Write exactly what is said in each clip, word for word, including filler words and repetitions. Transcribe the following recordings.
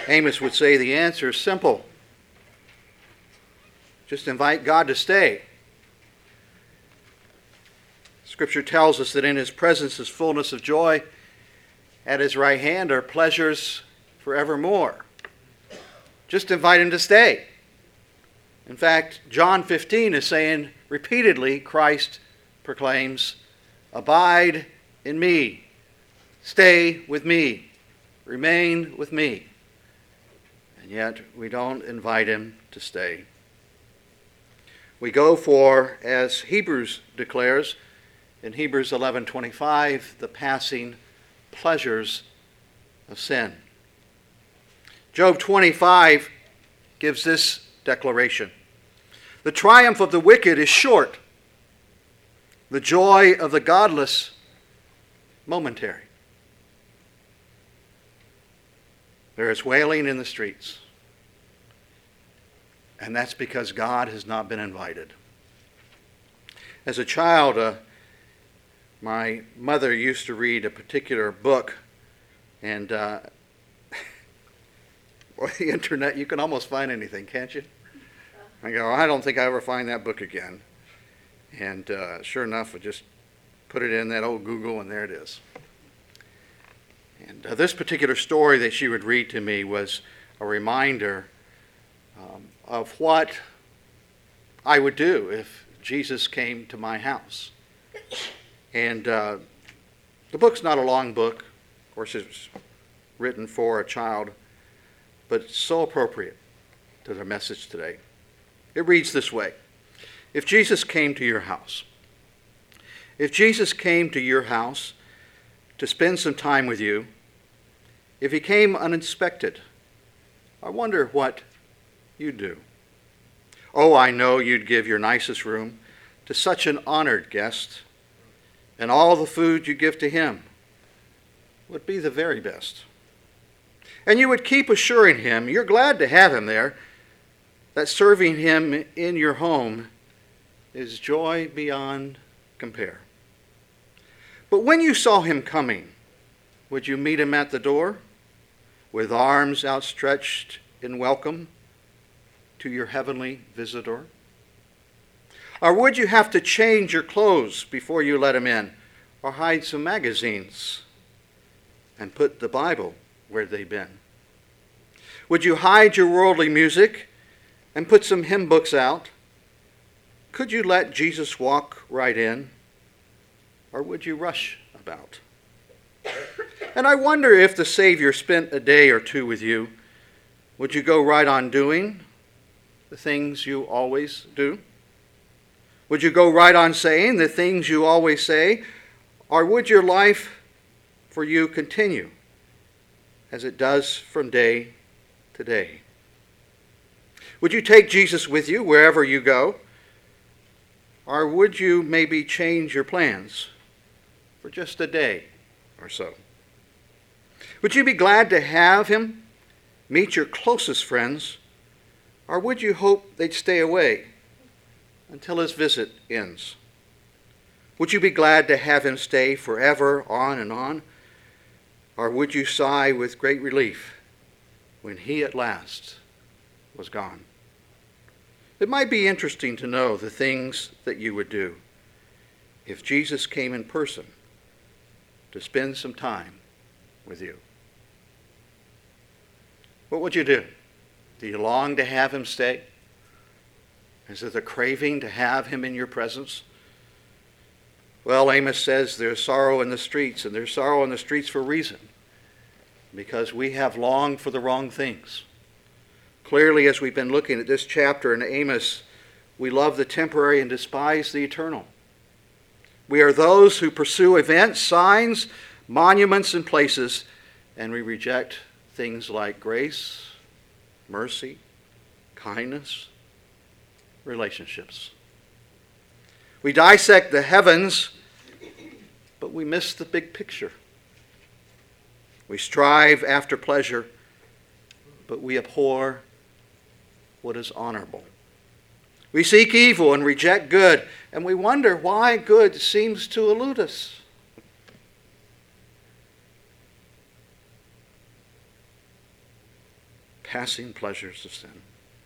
Amos would say the answer is simple. Just invite God to stay. Scripture tells us that in his presence is fullness of joy. At his right hand are pleasures forevermore. Just invite him to stay. In fact, John fifteen is saying repeatedly, Christ proclaims, abide in me, stay with me, remain with me. And yet we don't invite him to stay. We go for, as Hebrews declares, in Hebrews eleven twenty-five, the passing pleasures of sin. Job twenty-five gives this declaration. The triumph of the wicked is short. The joy of the godless, momentary. There is wailing in the streets. And that's because God has not been invited. As a child, uh, my mother used to read a particular book, and uh, well, the internet, you can almost find anything, can't you? I go, I don't think I ever find that book again. And uh, sure enough, I just put it in that old Google, and there it is. And uh, this particular story that she would read to me was a reminder um, of what I would do if Jesus came to my house. And uh, the book's not a long book. Of course, it's written for a child, but it's so appropriate to the message today. It reads this way. If Jesus came to your house, if Jesus came to your house to spend some time with you, if he came uninspected, I wonder what you'd do. Oh, I know you'd give your nicest room to such an honored guest, and all the food you give to him would be the very best. And you would keep assuring him you're glad to have him there, that serving him in your home is joy beyond compare. But when you saw him coming, would you meet him at the door with arms outstretched in welcome to your heavenly visitor? Or would you have to change your clothes before you let him in, or hide some magazines and put the Bible where they've been? Would you hide your worldly music and put some hymn books out? Could you let Jesus walk right in, or would you rush about? And I wonder if the Savior spent a day or two with you, would you go right on doing the things you always do? Would you go right on saying the things you always say, or would your life for you continue as it does from day to day? Would you take Jesus with you wherever you go? Or would you maybe change your plans for just a day or so? Would you be glad to have him meet your closest friends? Or would you hope they'd stay away until his visit ends? Would you be glad to have him stay forever on and on? Or would you sigh with great relief when he at last was gone? It might be interesting to know the things that you would do if Jesus came in person to spend some time with you. What would you do? Do you long to have him stay? Is it a craving to have him in your presence? Well, Amos says there's sorrow in the streets, and there's sorrow in the streets for a reason, because we have longed for the wrong things. Clearly, as we've been looking at this chapter in Amos, we love the temporary and despise the eternal. We are those who pursue events, signs, monuments, and places, and we reject things like grace, mercy, kindness, relationships. We dissect the heavens, but we miss the big picture. We strive after pleasure, but we abhor what is honorable. We seek evil and reject good, and we wonder why good seems to elude us. Passing pleasures of sin.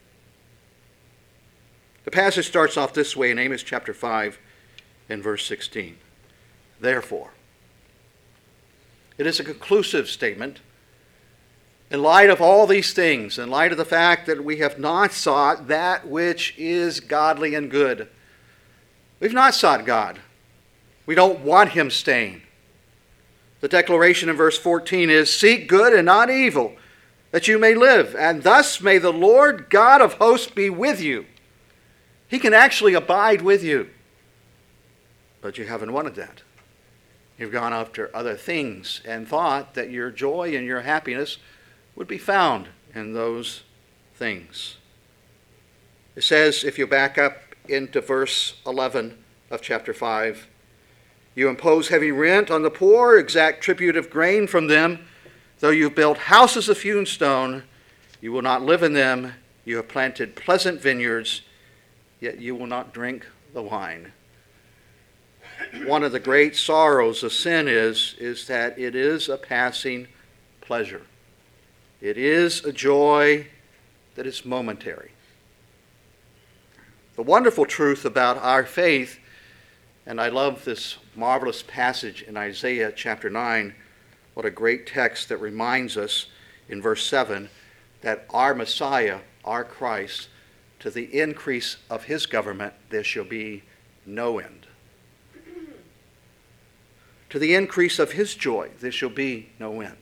The passage starts off this way in Amos chapter five and verse sixteen. Therefore. It is a conclusive statement. In light of all these things, in light of the fact that we have not sought that which is godly and good. We've not sought God. We don't want him staying. The declaration in verse fourteen is, seek good and not evil, that you may live, and thus may the Lord God of hosts be with you. He can actually abide with you. But you haven't wanted that. You've gone after other things and thought that your joy and your happiness would be found in those things. It says, if you back up into verse eleven of chapter five, you impose heavy rent on the poor, exact tribute of grain from them. Though you've built houses of hewn stone, you will not live in them. You have planted pleasant vineyards, yet you will not drink the wine. One of the great sorrows of sin is, is that it is a passing pleasure. It is a joy that is momentary. The wonderful truth about our faith, and I love this marvelous passage in Isaiah chapter nine, what a great text that reminds us in verse seven that our Messiah, our Christ, to the increase of his government there shall be no end. To the increase of his joy there shall be no end.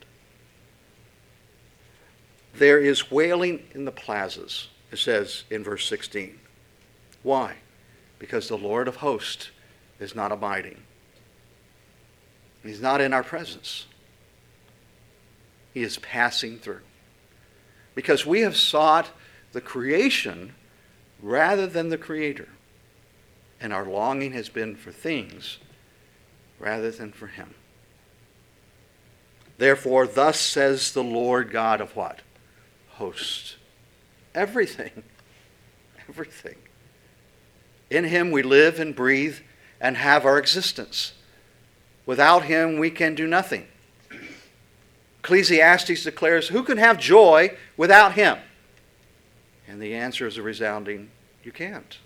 There is wailing in the plazas, it says in verse sixteen. Why? Because the Lord of hosts is not abiding. He's not in our presence. He is passing through. Because we have sought the creation rather than the Creator. And our longing has been for things rather than for him. Therefore, thus says the Lord God of what? Hosts. Everything. Everything. In him we live and breathe and have our existence. Without him we can do nothing. Ecclesiastes declares, who can have joy without him? And the answer is a resounding, you can't.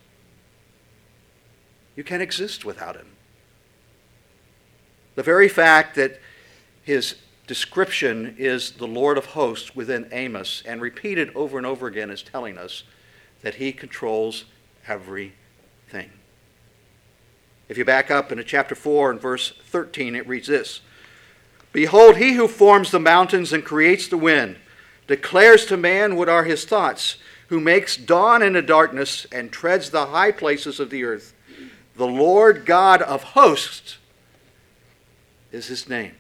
You can't exist without him. The very fact that his description is the Lord of hosts within Amos and repeated over and over again is telling us that he controls everything. If you back up into chapter four and verse thirteen, it reads this. Behold, he who forms the mountains and creates the wind, declares to man what are his thoughts, who makes dawn into darkness and treads the high places of the earth. The Lord God of hosts is his name.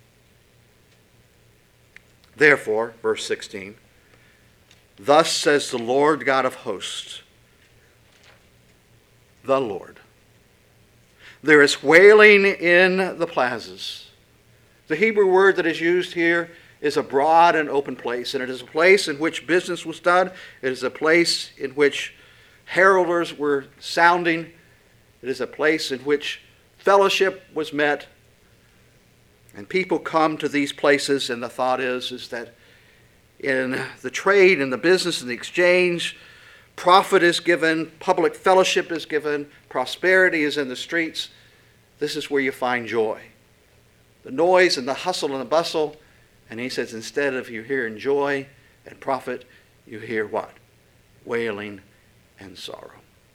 Therefore, verse sixteen, thus says the Lord God of hosts, the Lord. There is wailing in the plazas. The Hebrew word that is used here is a broad and open place, and it is a place in which business was done. It is a place in which heralders were sounding. It is a place in which fellowship was met. And people come to these places, and the thought is, is that in the trade, in the business, in the exchange, profit is given, public fellowship is given, prosperity is in the streets. This is where you find joy. The noise and the hustle and the bustle. And he says, instead of you hearing joy and profit, you hear what? Wailing and sorrow.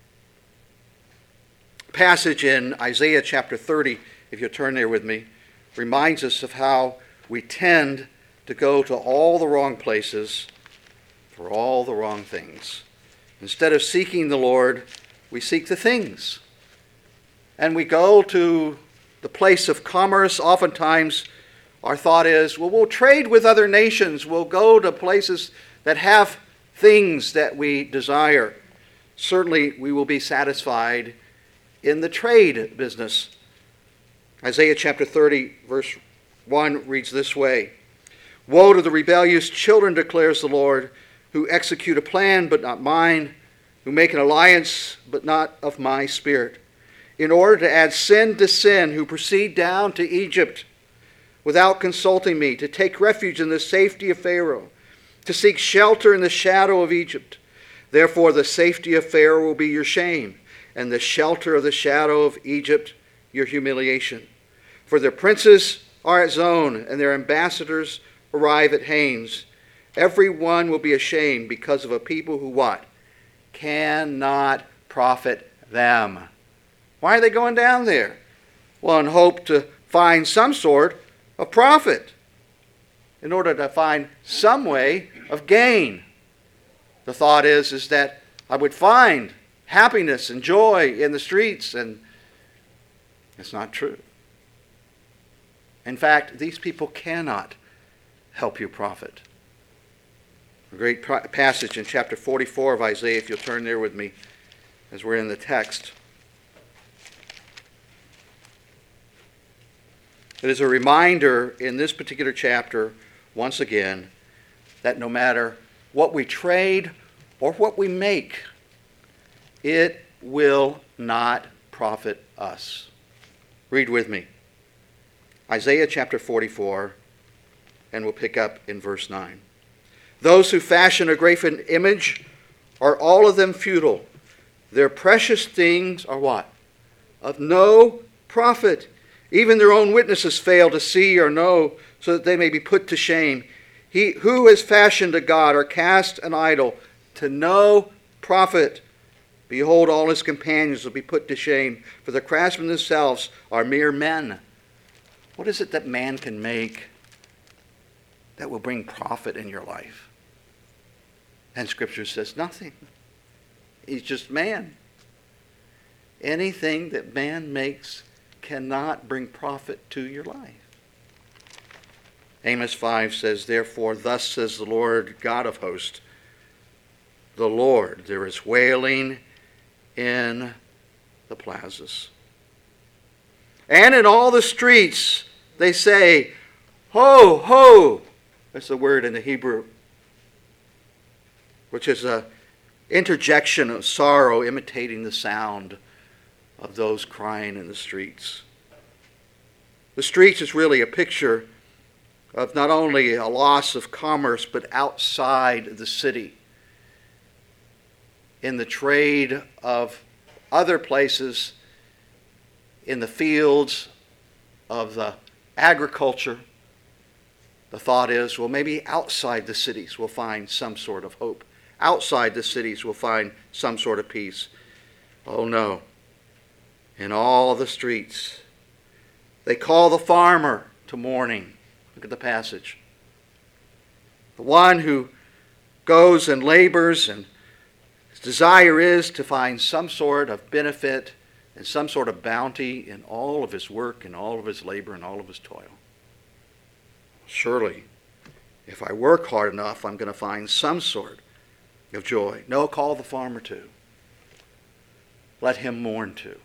Passage in Isaiah chapter thirty, if you'll turn there with me, reminds us of how we tend to go to all the wrong places for all the wrong things. Instead of seeking the Lord, we seek the things. And we go to the place of commerce. Oftentimes, our thought is, well, we'll trade with other nations. We'll go to places that have things that we desire. Certainly, we will be satisfied in the trade business. Isaiah chapter thirty, verse one reads this way. Woe to the rebellious children, declares the Lord, who execute a plan but not mine, who make an alliance but not of my spirit, in order to add sin to sin, who proceed down to Egypt without consulting me, to take refuge in the safety of Pharaoh, to seek shelter in the shadow of Egypt. Therefore the safety of Pharaoh will be your shame, and the shelter of the shadow of Egypt your humiliation. For their princes are at Zon, and their ambassadors arrive at Hanes. Every one will be ashamed because of a people who what? Cannot profit them. Why are they going down there? Well, in hope to find some sort of profit, in order to find some way of gain. The thought is, is that I would find happiness and joy in the streets, and it's not true. In fact, these people cannot help you profit. A great passage in chapter forty-four of Isaiah, if you'll turn there with me as we're in the text. It is a reminder in this particular chapter, once again, that no matter what we trade or what we make, it will not profit us. Read with me. Isaiah chapter forty-four, and we'll pick up in verse nine. Those who fashion a graven image are all of them futile. Their precious things are what? Of no profit. Even their own witnesses fail to see or know, so that they may be put to shame. He who has fashioned a god or cast an idol to no profit, behold, all his companions will be put to shame, for the craftsmen themselves are mere men. What is it that man can make that will bring profit in your life? And Scripture says nothing. He's just man. Anything that man makes cannot bring profit to your life. Amos five says, therefore, thus says the Lord God of hosts, the Lord, there is wailing in the plazas. And in all the streets they say, ho, ho. That's the word in the Hebrew, which is an interjection of sorrow imitating the sound of those crying in the streets. The streets is really a picture of not only a loss of commerce, but outside the city, in the trade of other places, in the fields of the agriculture. The thought is, well, maybe outside the cities we'll find some sort of hope. Outside the cities we'll find some sort of peace. Oh no. In all the streets, they call the farmer to mourning. Look at the passage. The one who goes and labors, and his desire is to find some sort of benefit and some sort of bounty in all of his work and all of his labor and all of his toil. Surely, if I work hard enough, I'm going to find some sort of joy. No, call the farmer too. Let him mourn too.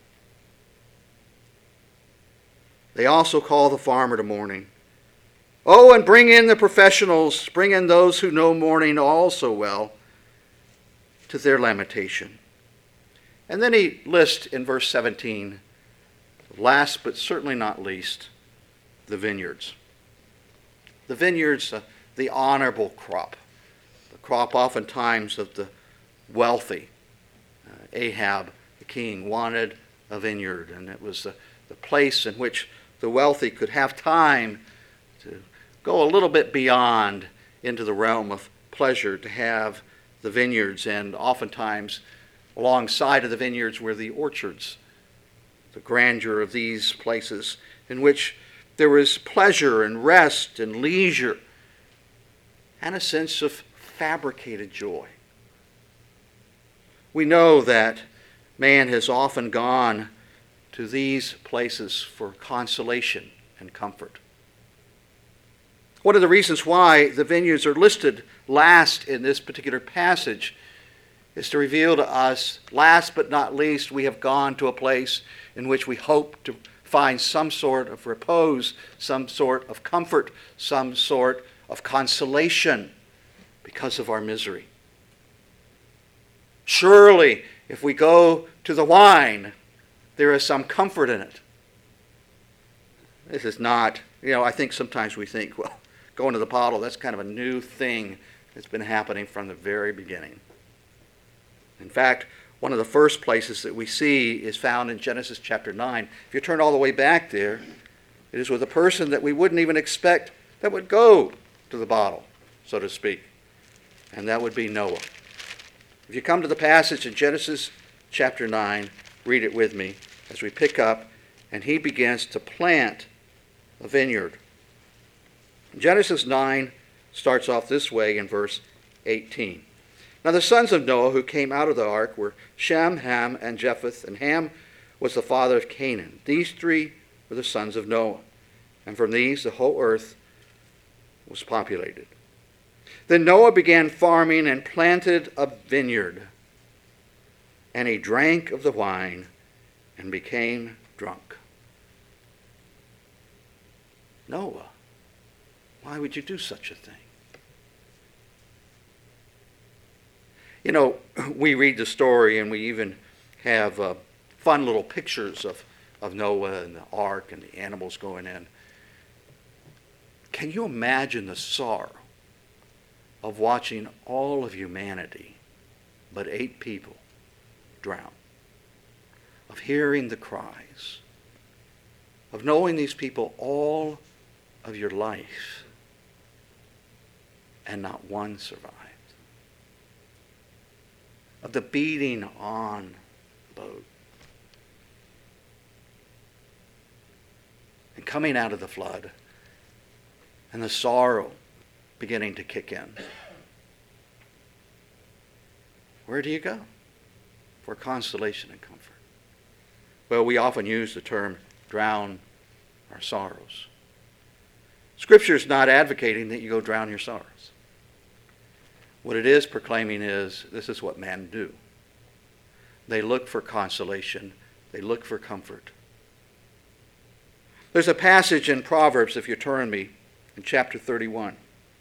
They also call the farmer to mourning. Oh, and bring in the professionals, bring in those who know mourning all so well to their lamentation. And then he lists in verse seventeen, last but certainly not least, the vineyards. The vineyards, uh, the honorable crop, the crop oftentimes of the wealthy. Uh, Ahab, the king, wanted a vineyard, and it was the, the place in which the wealthy could have time to go a little bit beyond into the realm of pleasure, to have the vineyards, and oftentimes alongside of the vineyards were the orchards, the grandeur of these places in which there was pleasure and rest and leisure and a sense of fabricated joy. We know that man has often gone to these places for consolation and comfort. One of the reasons why the vineyards are listed last in this particular passage is to reveal to us, last but not least, we have gone to a place in which we hope to find some sort of repose, some sort of comfort, some sort of consolation because of our misery. Surely, if we go to the wine, there is some comfort in it. This is not, you know, I think sometimes we think, well, going to the bottle, that's kind of a new thing It's been happening from the very beginning. In fact, one of the first places that we see is found in Genesis chapter nine. If you turn all the way back there, it is with a person that we wouldn't even expect that would go to the bottle, so to speak. And that would be Noah. If you come to the passage in Genesis chapter nine, read it with me as we pick up, and he begins to plant a vineyard. Genesis nine starts off this way in verse eighteen. Now the sons of Noah who came out of the ark were Shem, Ham, and Japheth, and Ham was the father of Canaan. These three were the sons of Noah, and from these the whole earth was populated. Then Noah began farming and planted a vineyard, and he drank of the wine and became drunk. Noah, why would you do such a thing? You know, we read the story and we even have uh, fun little pictures of, of Noah and the ark and the animals going in. Can you imagine the sorrow of watching all of humanity, but eight people, drown? Of hearing the cries, of knowing these people all of your life, and not one survived. Of the beating on the boat. And coming out of the flood, and the sorrow beginning to kick in. Where do you go for consolation and comfort? Well, we often use the term drown our sorrows. Scripture is not advocating that you go drown your sorrows. What it is proclaiming is this is what men do. They look for consolation. They look for comfort. There's a passage in Proverbs, if you turn me, in chapter thirty-one.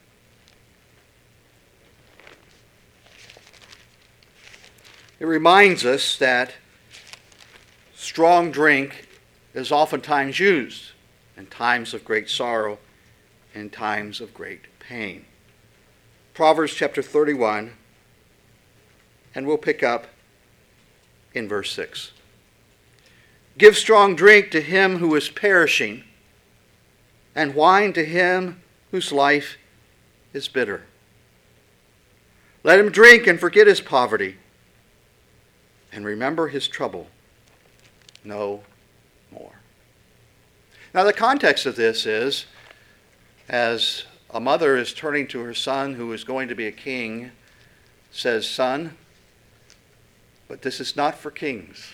It reminds us that strong drink is oftentimes used in times of great sorrow, in times of great pain. Proverbs chapter thirty-one, and we'll pick up in verse six. Give strong drink to him who is perishing, and wine to him whose life is bitter. Let him drink and forget his poverty, and remember his trouble no more. Now the context of this is, as a mother is turning to her son who is going to be a king, says, son, but this is not for kings.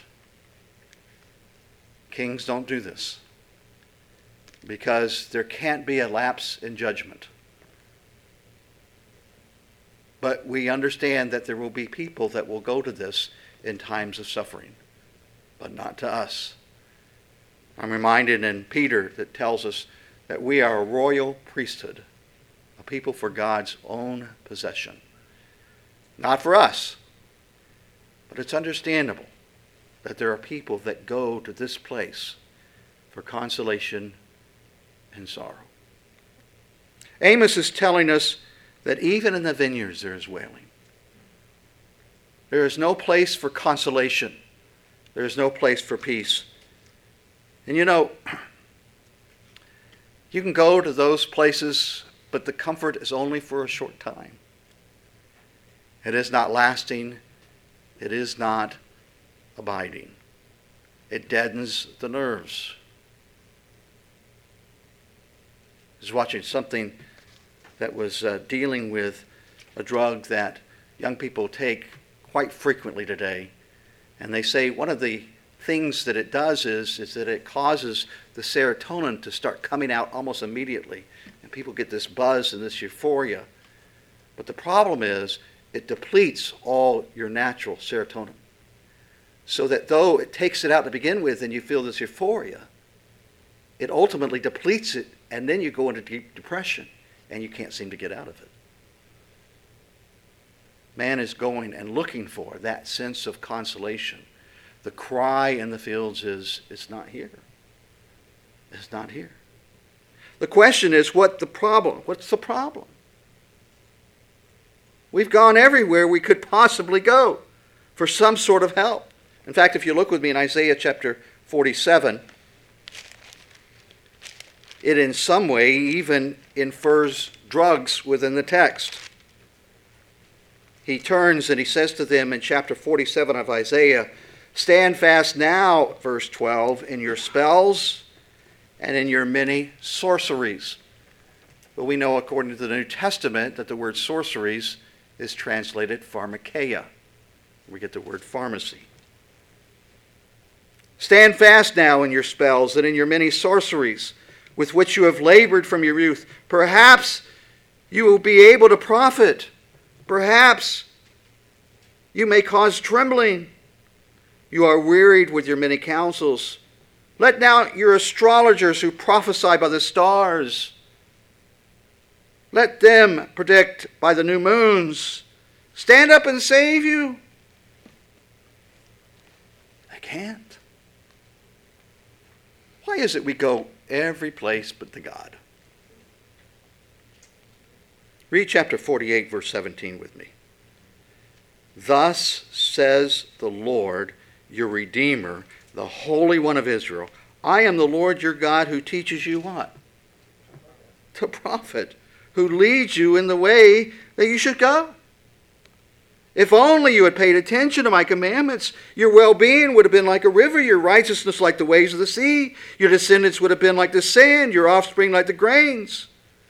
Kings don't do this because there can't be a lapse in judgment. But we understand that there will be people that will go to this in times of suffering, but not to us. I'm reminded in Peter that tells us that we are a royal priesthood, a people for God's own possession. Not for us, but it's understandable that there are people that go to this place for consolation and sorrow. Amos is telling us that even in the vineyards there is wailing. There is no place for consolation. There is no place for peace. And you know, you can go to those places, but the comfort is only for a short time. It is not lasting. It is not abiding. It deadens the nerves. I was watching something that was uh, dealing with a drug that young people take quite frequently today. And they say one of the things that it does is, is that it causes the serotonin to start coming out almost immediately. And people get this buzz and this euphoria. But the problem is it depletes all your natural serotonin. So that though it takes it out to begin with and you feel this euphoria, it ultimately depletes it, and then you go into deep depression and you can't seem to get out of it. Man is going and looking for that sense of consolation. The cry in the fields is, it's not here. It's not here. The question is, what the problem? What's the problem? We've gone everywhere we could possibly go for some sort of help. In fact, if you look with me in Isaiah chapter forty-seven, it in some way even infers drugs within the text. He turns and he says to them in chapter forty-seven of Isaiah, "Stand fast now," verse twelve, "in your spells and in your many sorceries." But we know according to the New Testament that the word sorceries is translated pharmakeia. We get the word pharmacy. "Stand fast now in your spells and in your many sorceries, with which you have labored from your youth. Perhaps you will be able to profit. Perhaps you may cause trembling. You are wearied with your many counsels. Let now your astrologers who prophesy by the stars, let them predict by the new moons. Stand up and save you." They can't. Why is it we go every place but to God? Read chapter forty-eight, verse seventeen with me. "Thus says the Lord, your Redeemer, the Holy One of Israel, I am the Lord your God who teaches you" what? The prophet, who leads you in the way that you should go. If only you had paid attention to my commandments, your well-being would have been like a river, your righteousness like the waves of the sea. Your descendants would have been like the sand, your offspring like the grains.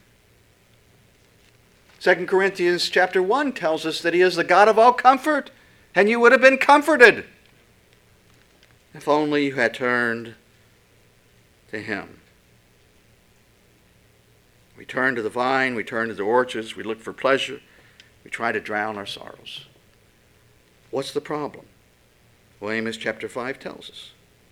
Second Corinthians chapter one tells us that he is the God of all comfort, and you would have been comforted if only you had turned to him. We turn to the vine, we turn to the orchards, we look for pleasure, we try to drown our sorrows. What's the problem? Well, Amos chapter five tells us.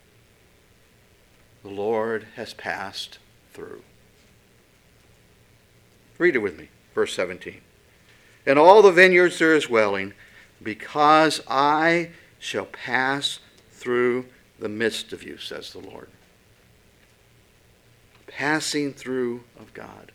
The Lord has passed through. Read it with me, verse seventeen. "In all the vineyards there is wailing, because I shall pass through the midst of you," says the Lord. Passing through of God.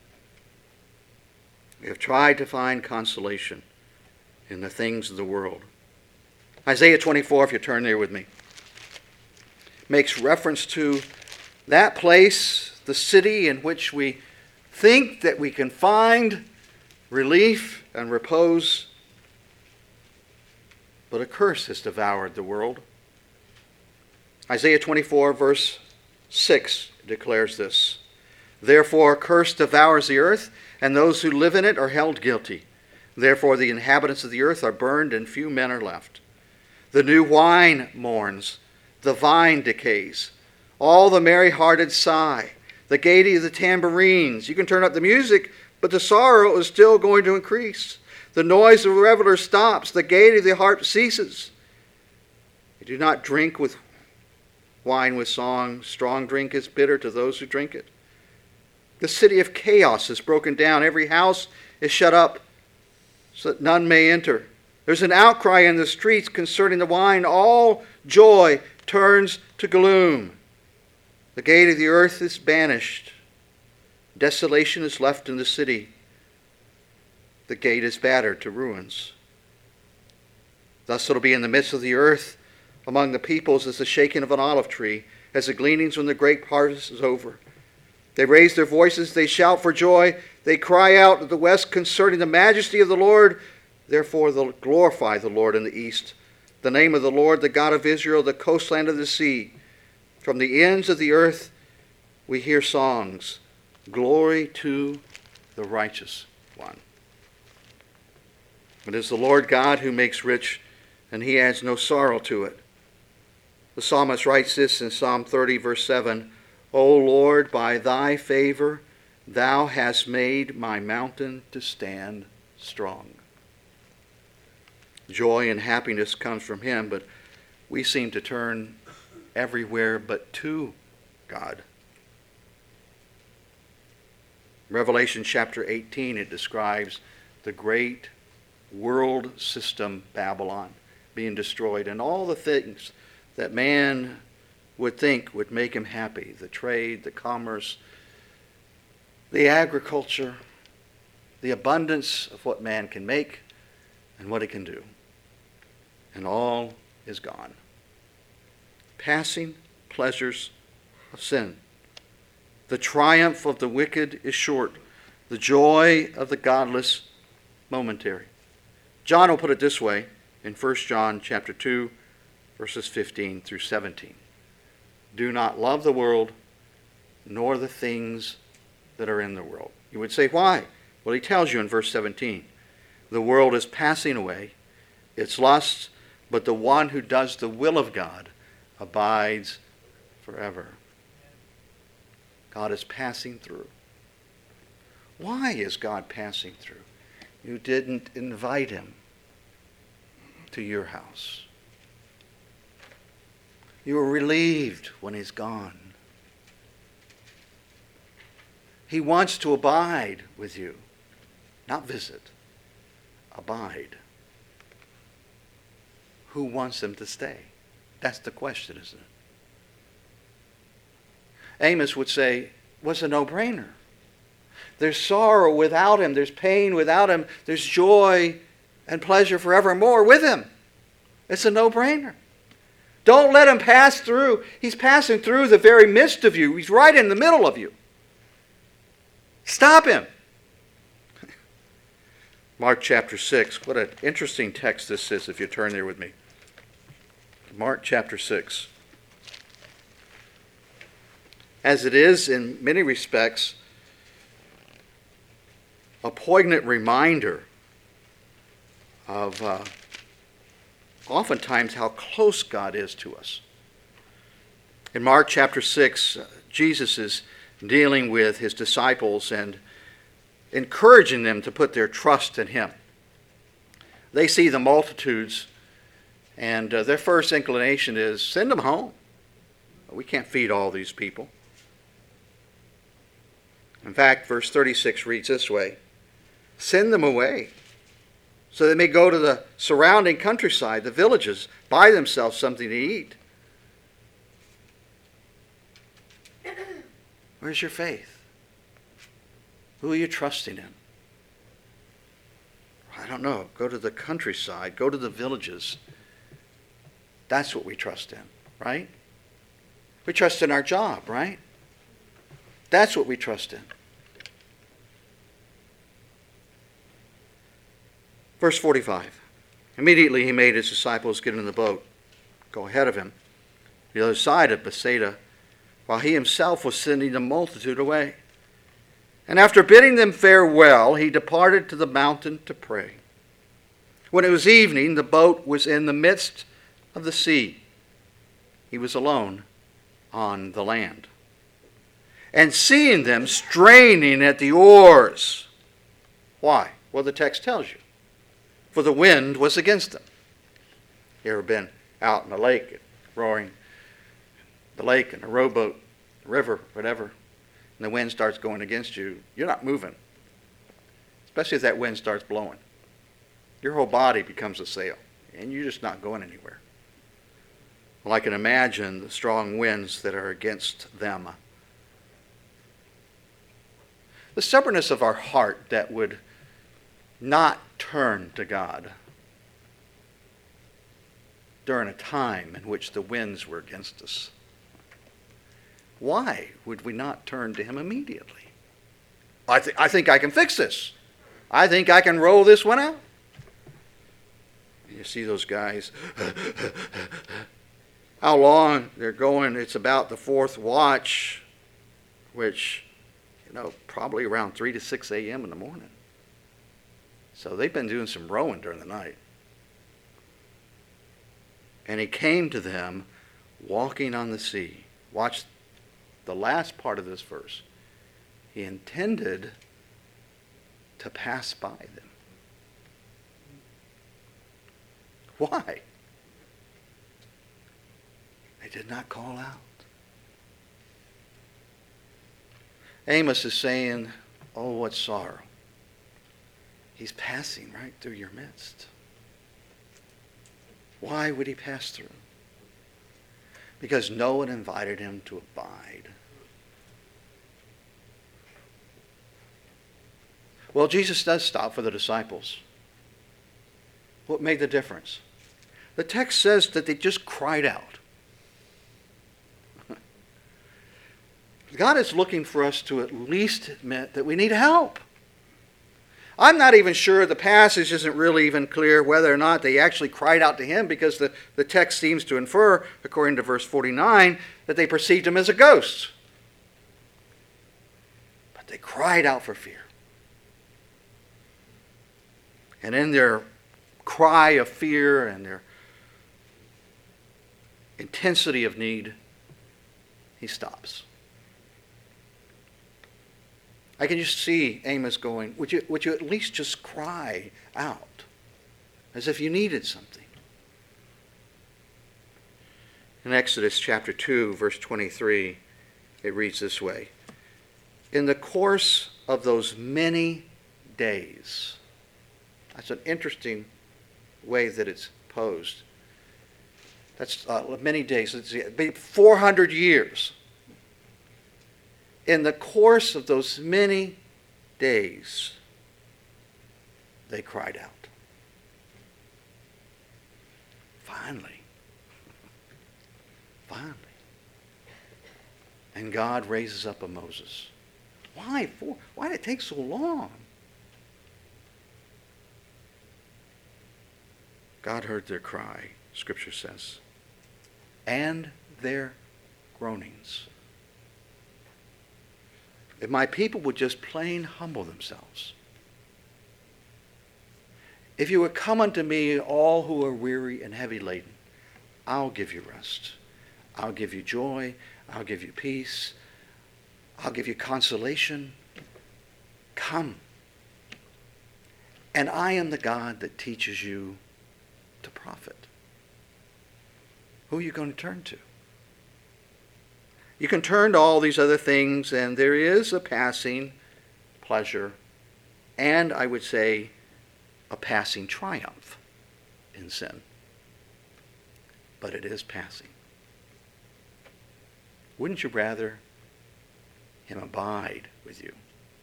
We have tried to find consolation in the things of the world. Isaiah twenty-four, if you turn there with me, makes reference to that place, the city in which we think that we can find relief and repose, but a curse has devoured the world. Isaiah twenty-four, verse six declares this: "Therefore a curse devours the earth, and those who live in it are held guilty. Therefore the inhabitants of the earth are burned, and few men are left. The new wine mourns, the vine decays. All the merry-hearted sigh. The gaiety of the tambourines." You can turn up the music, but the sorrow is still going to increase. "The noise of the reveler stops. The gaiety of the harp ceases. They do not drink with wine with song. Strong drink is bitter to those who drink it. The city of chaos is broken down. Every house is shut up so that none may enter. There's an outcry in the streets concerning the wine. All joy turns to gloom. The gate of the earth is banished. Desolation is left in the city. The gate is battered to ruins. Thus it'll be in the midst of the earth, among the peoples, as the shaking of an olive tree, as the gleanings when the grape harvest is over. They raise their voices, they shout for joy, they cry out at the west concerning the majesty of the Lord. Therefore they'll glorify the Lord in the east, the name of the Lord, the God of Israel, the coastland of the sea. From the ends of the earth we hear songs. Glory to the righteous one. It is the Lord God who makes rich, and he adds no sorrow to it. The psalmist writes this in Psalm thirty, verse seven, "O Lord, by thy favor, thou hast made my mountain to stand strong." Joy and happiness comes from him, but we seem to turn everywhere but to God. Revelation chapter eighteen, it describes the great world system Babylon being destroyed, and all the things that man would think would make him happy, the trade, the commerce, the agriculture, the abundance of what man can make and what he can do. And all is gone. Passing pleasures of sin. The triumph of the wicked is short. The joy of the godless momentary. John will put it this way in First John chapter two, verses fifteen through seventeen. Do not love the world, nor the things that are in the world. You would say, why? Well, he tells you in verse seventeen, the world is passing away, its lusts, but the one who does the will of God abides forever. God is passing through. Why is God passing through? You didn't invite him to your house. You were relieved when he's gone. He wants to abide with you, not visit. Abide. Who wants him to stay? That's the question, isn't it? Amos would say, what's a no-brainer? There's sorrow without him. There's pain without him. There's joy and pleasure forevermore with him. It's a no-brainer. Don't let him pass through. He's passing through the very midst of you. He's right in the middle of you. Stop him. Mark chapter six. What an interesting text this is if you turn there with me. Mark chapter six. As it is in many respects, a poignant reminder of uh, oftentimes how close God is to us. In Mark chapter six, uh, Jesus is dealing with his disciples and encouraging them to put their trust in him. They see the multitudes, and uh, their first inclination is, send them home. We can't feed all these people. In fact, verse thirty-six reads this way, send them away so they may go to the surrounding countryside, the villages, buy themselves something to eat. Where's your faith? Who are you trusting in? I don't know. Go to the countryside. Go to the villages. That's what we trust in, right? We trust in our job, right? That's what we trust in. Verse forty-five. Immediately he made his disciples get in the boat, go ahead of him, the other side of Bethsaida, while he himself was sending the multitude away. And after bidding them farewell, he departed to the mountain to pray. When it was evening, the boat was in the midst of the sea. He was alone on the land. And seeing them straining at the oars. Why? Well, the text tells you. For the wind was against them. You ever been out in the lake, roaring the lake in a rowboat, river, whatever, and the wind starts going against you, you're not moving. Especially if that wind starts blowing. Your whole body becomes a sail, and you're just not going anywhere. Well, I can imagine the strong winds that are against them. The stubbornness of our heart that would not turn to God during a time in which the winds were against us. Why would we not turn to him immediately? I, th- I think I can fix this. I think I can roll this one out. You see those guys, how long they're going. It's about the fourth watch, which, you know, probably around three to six a.m. in the morning. So they've been doing some rowing during the night. And he came to them walking on the sea. Watch the last part of this verse. He intended to pass by them. Why? They did not call out. Amos is saying, oh, what sorrow. He's passing right through your midst. Why would he pass through? Because no one invited him to abide. Well, Jesus does stop for the disciples. What made the difference? The text says that they just cried out. God is looking for us to at least admit that we need help. I'm not even sure the passage isn't really even clear whether or not they actually cried out to him, because the, the text seems to infer, according to verse forty-nine, that they perceived him as a ghost. But they cried out for fear. And in their cry of fear and their intensity of need, he stops. I can just see Amos going, would you, would you at least just cry out as if you needed something? In Exodus chapter two, verse twenty-three, it reads this way. In the course of those many days, that's an interesting way that it's posed. That's uh, many days, let's see, four hundred years. In the course of those many days, they cried out. Finally. Finally. And God raises up a Moses. Why? For, why did it take so long? God heard their cry, Scripture says, and their groanings. If my people would just plain humble themselves. If you would come unto me, all who are weary and heavy laden, I'll give you rest. I'll give you joy. I'll give you peace. I'll give you consolation. Come. And I am the God that teaches you to profit. Who are you going to turn to? You can turn to all these other things, and there is a passing pleasure, and I would say a passing triumph in sin. But it is passing. Wouldn't you rather him abide with you?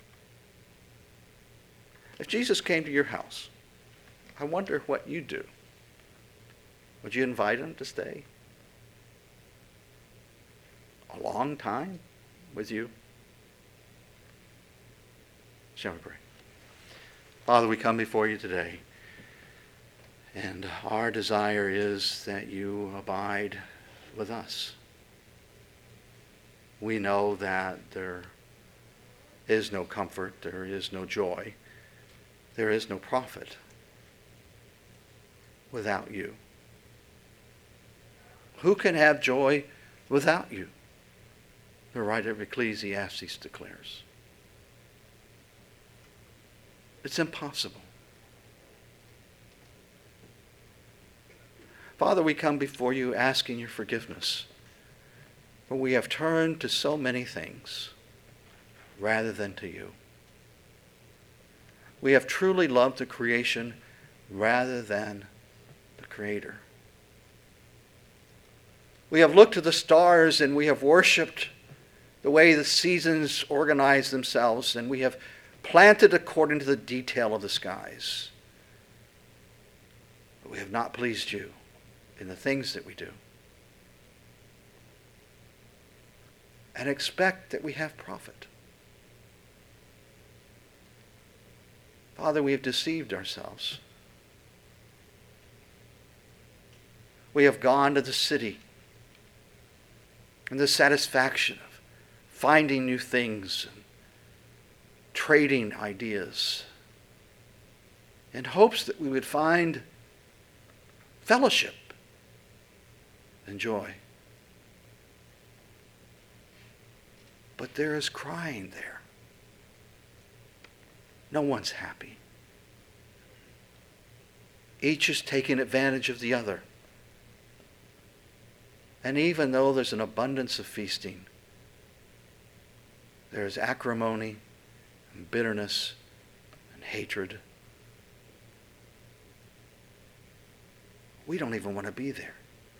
If Jesus came to your house, I wonder what you'd do. Would you invite him to stay a long time with you? Shall we pray? Father, we come before you today, and our desire is that you abide with us. We know that there is no comfort, there is no joy, there is no profit without you. Who can have joy without you? The writer of Ecclesiastes declares. It's impossible. Father, we come before you asking your forgiveness, for we have turned to so many things rather than to you. We have truly loved the creation rather than the Creator. We have looked to the stars and we have worshipped the way the seasons organize themselves, and we have planted according to the detail of the skies. But we have not pleased you in the things that we do. And expect that we have profit. Father, we have deceived ourselves. We have gone to the city in the satisfaction of finding new things and trading ideas in hopes that we would find fellowship and joy. But there is crying there. No one's happy. Each is taking advantage of the other. And even though there's an abundance of feasting, there is acrimony and bitterness and hatred. We don't even want to be there.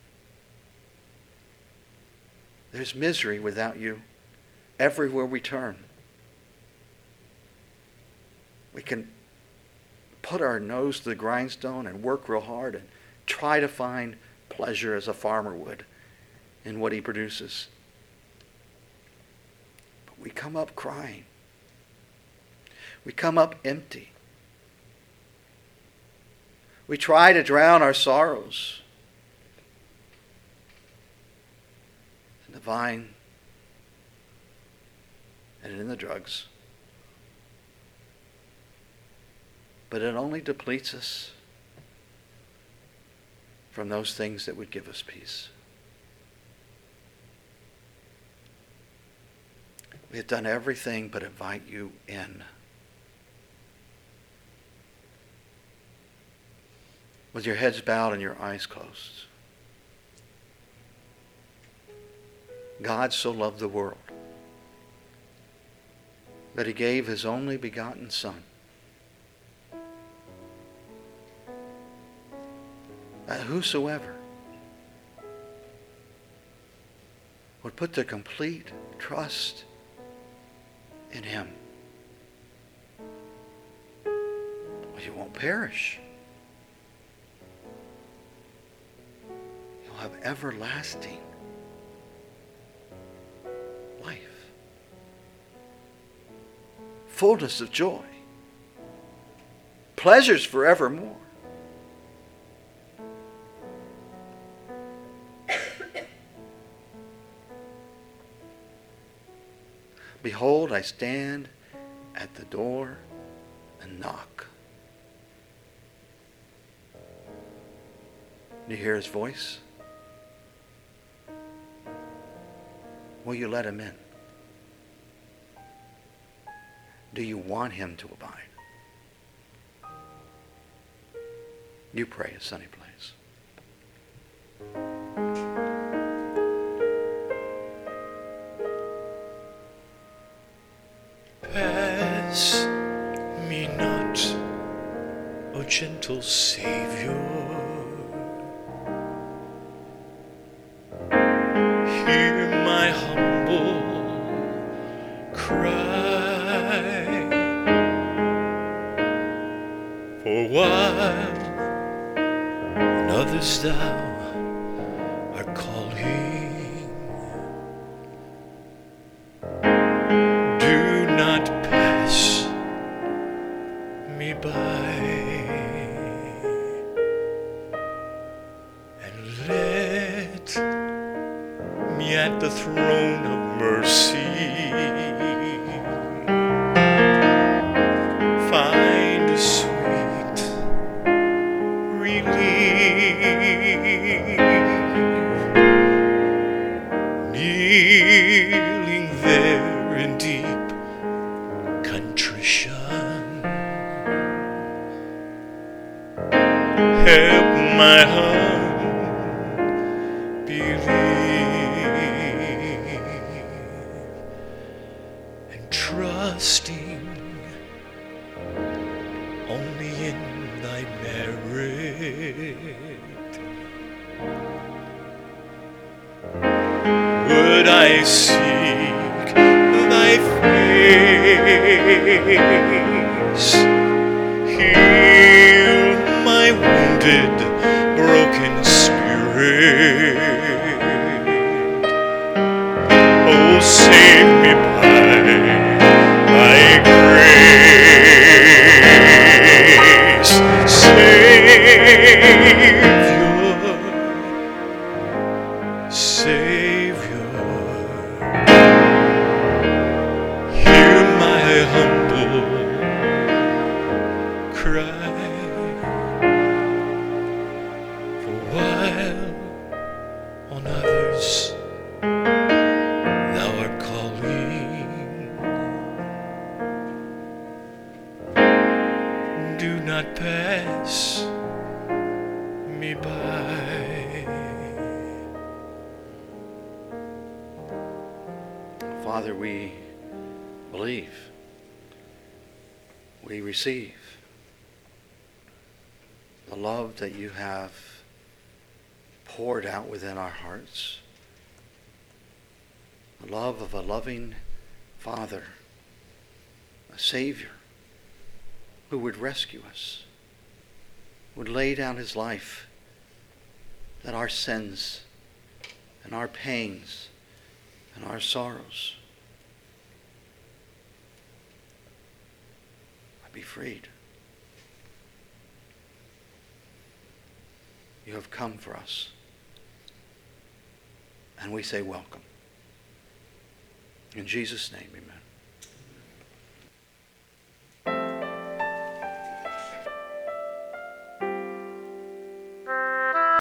There's misery without you everywhere we turn. We can put our nose to the grindstone and work real hard and try to find pleasure as a farmer would in what he produces. But we come up crying. We come up empty. We try to drown our sorrows in the vine and in the drugs. But it only depletes us from those things that would give us peace. We have done everything but invite you in. With your heads bowed and your eyes closed. God so loved the world that he gave his only begotten Son, that whosoever would put their complete trust in him, well, you won't perish. You'll have everlasting life, fullness of joy, pleasures forevermore. Behold, I stand at the door and knock. Do you hear his voice? Will you let him in? Do you want him to abide? You pray as Sonny plays. Pass me not, O gentle Savior. Hear my humble cry. For while on others thou art calling, do not pass me by, and let me at the throne of mercy find a sweet relief, kneeling there in deep contrition. Help my heart believe, and trusting only in thy merit, would I seek thy face, heal my wounded, broken spirit. Oh, save me by thy grace, Savior, Savior. Hear my humble cry. For while on others thou art calling, do not pass me by. Father, we believe, we receive the love that you have poured out within our hearts, the love of a loving Father, a Savior, who would rescue us, would lay down his life, that our sins and our pains and our sorrows might be freed. You have come for us. And we say welcome. In Jesus' name, amen.